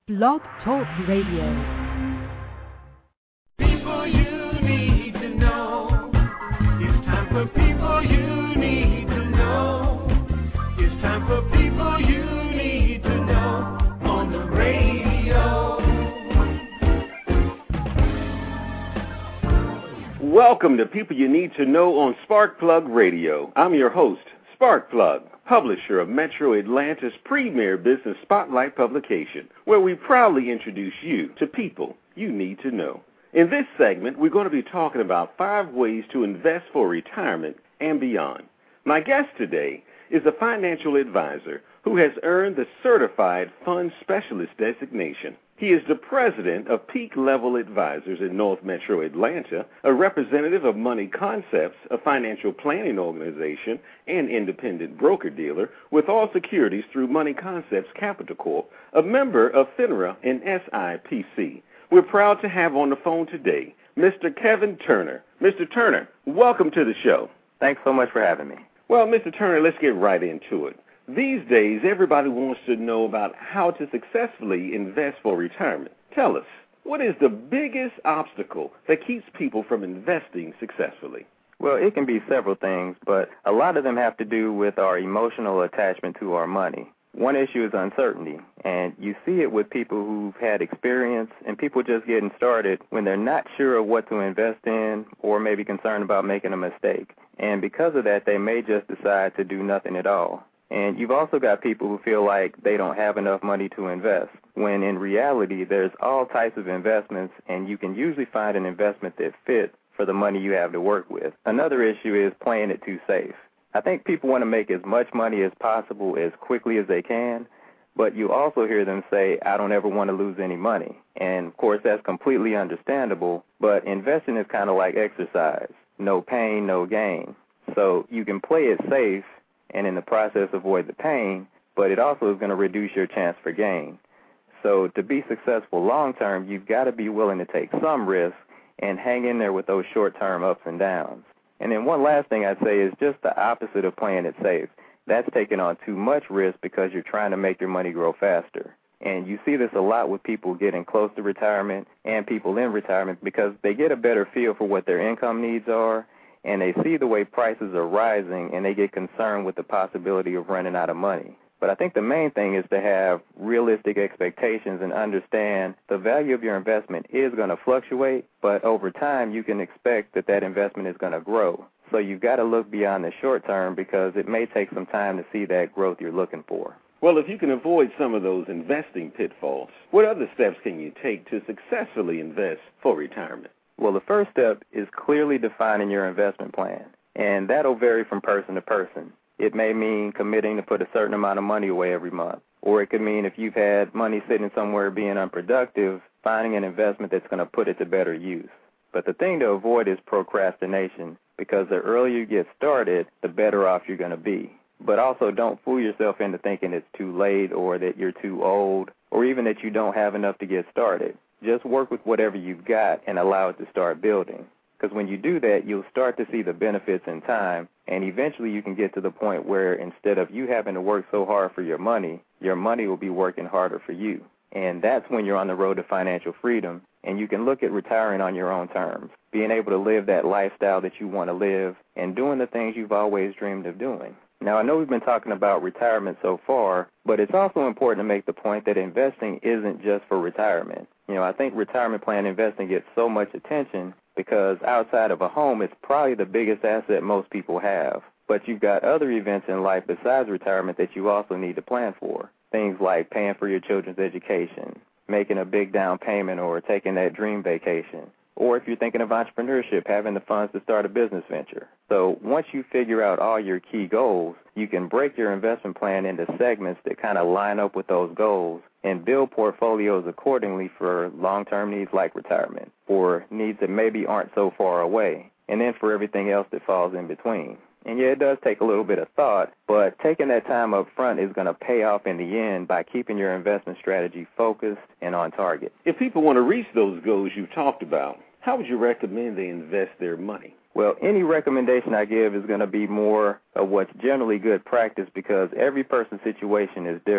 Blog Talk Radio. People you need to know. It's time for people you need to know. It's time for people you need to know on the radio. Welcome to People You Need to Know on Sparkplug Radio. I'm your host, Sparkplug, publisher of Metro Atlanta's premier business spotlight publication, where we proudly introduce you to people you need to know. In this segment, we're going to be talking about 5 ways to invest for retirement and beyond. My guest today is a financial advisor who has earned the Certified Fund Specialist designation. He is the president of Peak Level Advisors in North Metro Atlanta, a representative of Money Concepts, a financial planning organization and independent broker-dealer with all securities through Money Concepts Capital Corp., a member of FINRA and SIPC. We're proud to have on the phone today Mr. Kevin Turner. Mr. Turner, welcome to the show. Thanks so much for having me. Well, Mr. Turner, let's get right into it. These days, everybody wants to know about how to successfully invest for retirement. Tell us, what is the biggest obstacle that keeps people from investing successfully? Well, it can be several things, but a lot of them have to do with our emotional attachment to our money. One issue is uncertainty, and you see it with people who've had experience and people just getting started when they're not sure of what to invest in or maybe concerned about making a mistake. And because of that, they may just decide to do nothing at all. And you've also got people who feel like they don't have enough money to invest, when in reality there's all types of investments, and you can usually find an investment that fits for the money you have to work with. Another issue is playing it too safe. I think people want to make as much money as possible as quickly as they can, but you also hear them say, I don't ever want to lose any money. And, of course, that's completely understandable, but investing is kind of like exercise. No pain, no gain. So you can play it safe and in the process avoid the pain, but it also is going to reduce your chance for gain. So to be successful long-term, you've got to be willing to take some risk and hang in there with those short-term ups and downs. And then one last thing I'd say is just the opposite of playing it safe. That's taking on too much risk because you're trying to make your money grow faster. And you see this a lot with people getting close to retirement and people in retirement because they get a better feel for what their income needs are, and they see the way prices are rising, and they get concerned with the possibility of running out of money. But I think the main thing is to have realistic expectations and understand the value of your investment is going to fluctuate, but over time you can expect that that investment is going to grow. So you've got to look beyond the short term because it may take some time to see that growth you're looking for. Well, if you can avoid some of those investing pitfalls, what other steps can you take to successfully invest for retirement? Well, the first step is clearly defining your investment plan, and that'll vary from person to person. It may mean committing to put a certain amount of money away every month, or it could mean if you've had money sitting somewhere being unproductive, finding an investment that's going to put it to better use. But the thing to avoid is procrastination, because the earlier you get started, the better off you're going to be. But also don't fool yourself into thinking it's too late or that you're too old or even that you don't have enough to get started. Just work with whatever you've got and allow it to start building. Because when you do that, you'll start to see the benefits in time, and eventually you can get to the point where instead of you having to work so hard for your money will be working harder for you. And that's when you're on the road to financial freedom, and you can look at retiring on your own terms, being able to live that lifestyle that you want to live and doing the things you've always dreamed of doing. Now, I know we've been talking about retirement so far, but it's also important to make the point that investing isn't just for retirement. You know, I think retirement plan investing gets so much attention because outside of a home, it's probably the biggest asset most people have. But you've got other events in life besides retirement that you also need to plan for. Things like paying for your children's education, making a big down payment or taking that dream vacation. Or if you're thinking of entrepreneurship, having the funds to start a business venture. So once you figure out all your key goals, you can break your investment plan into segments that kind of line up with those goals and build portfolios accordingly for long-term needs like retirement, for needs that maybe aren't so far away, and then for everything else that falls in between. And yeah, it does take a little bit of thought, but taking that time up front is going to pay off in the end by keeping your investment strategy focused and on target. If people want to reach those goals you've talked about, how would you recommend they invest their money? Well, any recommendation I give is going to be more of what's generally good practice because every person's situation is different.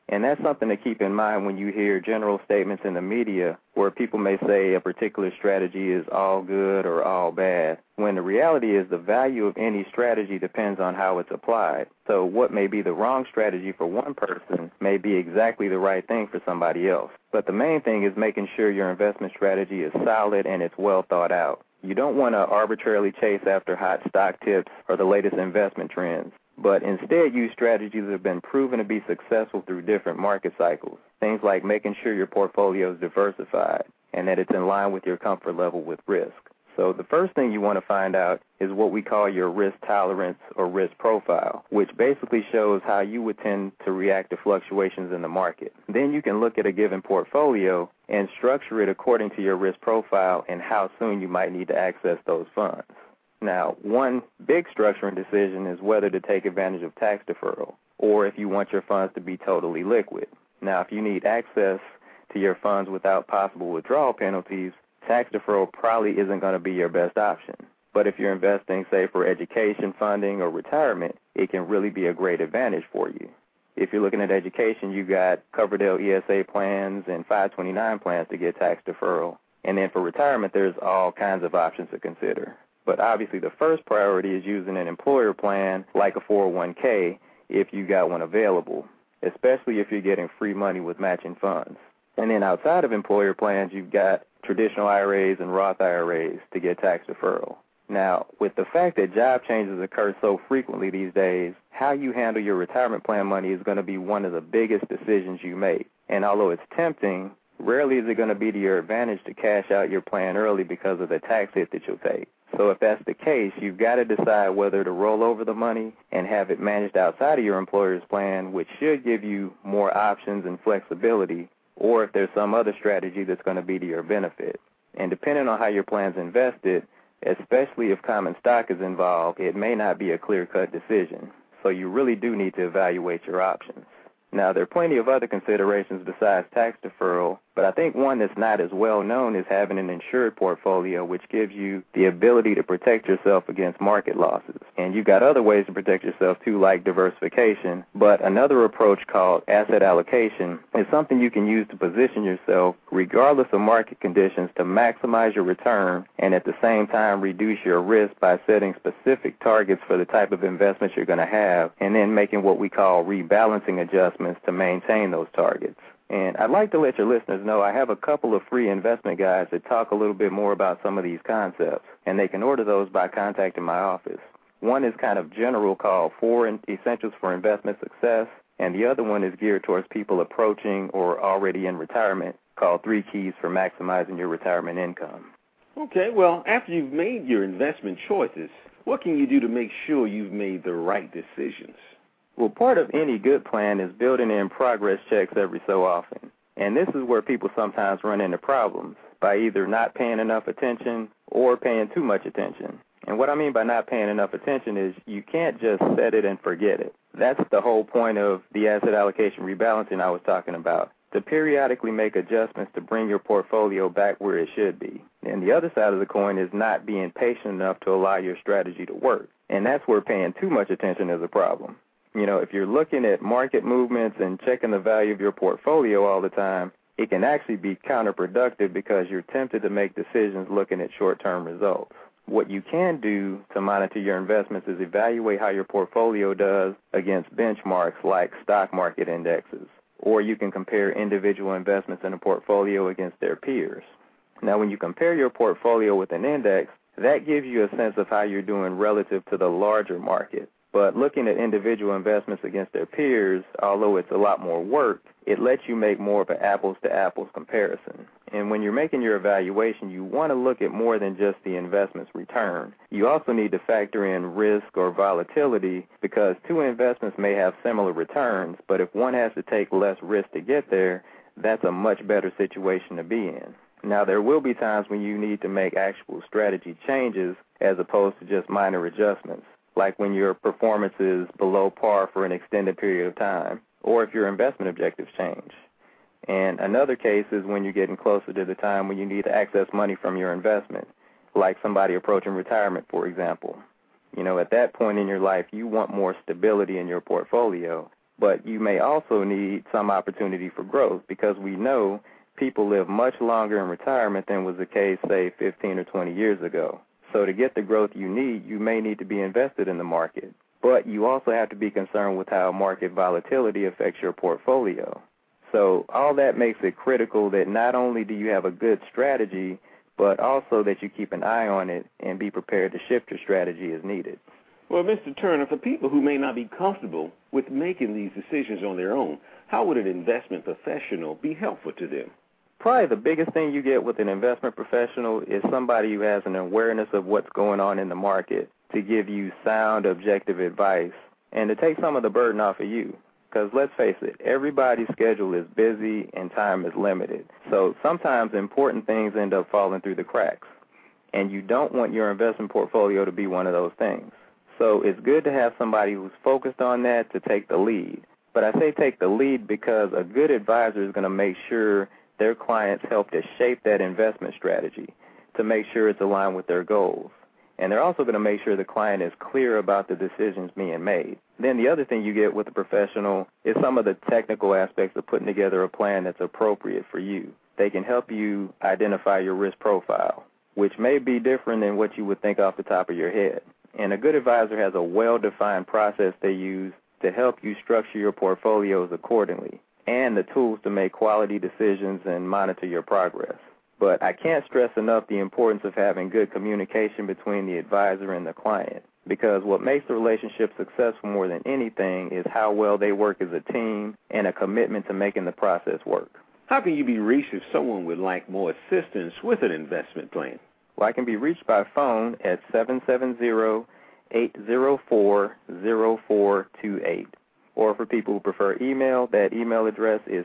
And that's something to keep in mind when you hear general statements in the media where people may say a particular strategy is all good or all bad, when the reality is the value of any strategy depends on how it's applied. So what may be the wrong strategy for one person may be exactly the right thing for somebody else. But the main thing is making sure your investment strategy is solid and it's well thought out. You don't want to arbitrarily chase after hot stock tips or the latest investment trends, but instead use strategies that have been proven to be successful through different market cycles. Things like making sure your portfolio is diversified and that it's in line with your comfort level with risk. So the first thing you want to find out is what we call your risk tolerance or risk profile, which basically shows how you would tend to react to fluctuations in the market. Then you can look at a given portfolio and structure it according to your risk profile and how soon you might need to access those funds. Now, one big structuring decision is whether to take advantage of tax deferral or if you want your funds to be totally liquid. Now, if you need access to your funds without possible withdrawal penalties, tax deferral probably isn't going to be your best option. But if you're investing, say, for education funding or retirement, it can really be a great advantage for you. If you're looking at education, you've got Coverdell ESA plans and 529 plans to get tax deferral. And then for retirement, there's all kinds of options to consider. But obviously the first priority is using an employer plan like a 401k if you got one available, especially if you're getting free money with matching funds. And then outside of employer plans, you've got traditional IRAs and Roth IRAs to get tax deferral. Now, with the fact that job changes occur so frequently these days, how you handle your retirement plan money is going to be one of the biggest decisions you make. And although it's tempting, rarely is it going to be to your advantage to cash out your plan early because of the tax hit that you'll take. So if that's the case, you've got to decide whether to roll over the money and have it managed outside of your employer's plan, which should give you more options and flexibility, or if there's some other strategy that's going to be to your benefit. And depending on how your plan's invested, especially if common stock is involved, it may not be a clear-cut decision. So you really do need to evaluate your options. Now, there are plenty of other considerations besides tax deferral, but I think one that's not as well known is having an insured portfolio, which gives you the ability to protect yourself against market losses. And you've got other ways to protect yourself, too, like diversification. But another approach called asset allocation is something you can use to position yourself, regardless of market conditions, to maximize your return and at the same time reduce your risk by setting specific targets for the type of investments you're going to have and then making what we call rebalancing adjustments to maintain those targets. And I'd like to let your listeners know I have a couple of free investment guides that talk a little bit more about some of these concepts, and they can order those by contacting my office. One is kind of general, called 4 Essentials for Investment Success, and the other one is geared towards people approaching or already in retirement, called 3 Keys for Maximizing Your Retirement Income. Okay, well, after you've made your investment choices, what can you do to make sure you've made the right decisions? Well, part of any good plan is building in progress checks every so often. And this is where people sometimes run into problems by either not paying enough attention or paying too much attention. And what I mean by not paying enough attention is you can't just set it and forget it. That's the whole point of the asset allocation rebalancing I was talking about, to periodically make adjustments to bring your portfolio back where it should be. And the other side of the coin is not being patient enough to allow your strategy to work. And that's where paying too much attention is a problem. You know, if you're looking at market movements and checking the value of your portfolio all the time, it can actually be counterproductive because you're tempted to make decisions looking at short-term results. What you can do to monitor your investments is evaluate how your portfolio does against benchmarks like stock market indexes, or you can compare individual investments in a portfolio against their peers. Now, when you compare your portfolio with an index, that gives you a sense of how you're doing relative to the larger market. But looking at individual investments against their peers, although it's a lot more work, it lets you make more of an apples-to-apples comparison. And when you're making your evaluation, you want to look at more than just the investment's return. You also need to factor in risk or volatility because 2 investments may have similar returns, but if one has to take less risk to get there, that's a much better situation to be in. Now, there will be times when you need to make actual strategy changes as opposed to just minor adjustments, like when your performance is below par for an extended period of time, or if your investment objectives change. And another case is when you're getting closer to the time when you need to access money from your investment, like somebody approaching retirement, for example. You know, at that point in your life, you want more stability in your portfolio. But you may also need some opportunity for growth because we know people live much longer in retirement than was the case, say, 15 or 20 years ago. So to get the growth you need, you may need to be invested in the market. But you also have to be concerned with how market volatility affects your portfolio. So all that makes it critical that not only do you have a good strategy, but also that you keep an eye on it and be prepared to shift your strategy as needed. Well, Mr. Turner, for people who may not be comfortable with making these decisions on their own, how would an investment professional be helpful to them? Probably the biggest thing you get with an investment professional is somebody who has an awareness of what's going on in the market to give you sound, objective advice and to take some of the burden off of you. Because let's face it, everybody's schedule is busy and time is limited. So sometimes important things end up falling through the cracks, and you don't want your investment portfolio to be one of those things. So it's good to have somebody who's focused on that to take the lead. But I say take the lead because a good advisor is going to make sure their clients help to shape that investment strategy to make sure it's aligned with their goals. And they're also going to make sure the client is clear about the decisions being made. Then the other thing you get with a professional is some of the technical aspects of putting together a plan that's appropriate for you. They can help you identify your risk profile, which may be different than what you would think off the top of your head. And a good advisor has a well-defined process they use to help you structure your portfolios accordingly and the tools to make quality decisions and monitor your progress. But I can't stress enough the importance of having good communication between the advisor and the client, because what makes the relationship successful more than anything is how well they work as a team and a commitment to making the process work. How can you be reached if someone would like more assistance with an investment plan? Well, I can be reached by phone at 770-804-0428. Or for people who prefer email, that email address is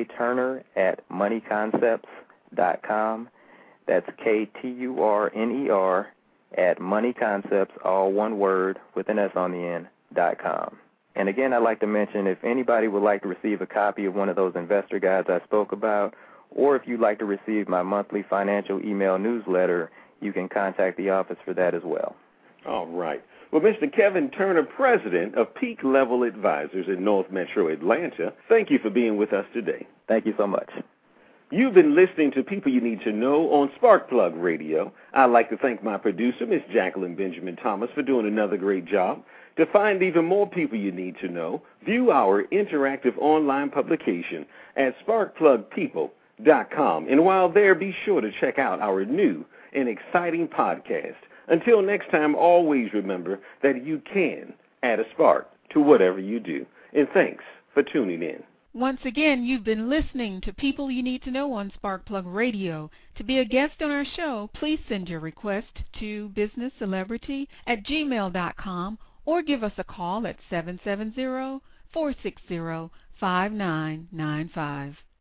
kturner@moneyconcepts.com. That's KTURNER @moneyconcepts, all one word, with an S on the end, .com. And again, I'd like to mention if anybody would like to receive a copy of one of those investor guides I spoke about, or if you'd like to receive my monthly financial email newsletter, you can contact the office for that as well. All right. Well, Mr. Kevin Turner, president of Peak Level Advisors in North Metro Atlanta, thank you for being with us today. Thank you so much. You've been listening to People You Need to Know on Sparkplug Radio. I'd like to thank my producer, Miss Jacqueline Benjamin Thomas, for doing another great job. To find even more people you need to know, view our interactive online publication at sparkplugpeople.com. And while there, be sure to check out our new and exciting podcast. Until next time, always remember that you can add a spark to whatever you do. And thanks for tuning in. Once again, you've been listening to People You Need to Know on Sparkplug Radio. To be a guest on our show, please send your request to businesscelebrity@gmail.com or give us a call at 770-460-5995.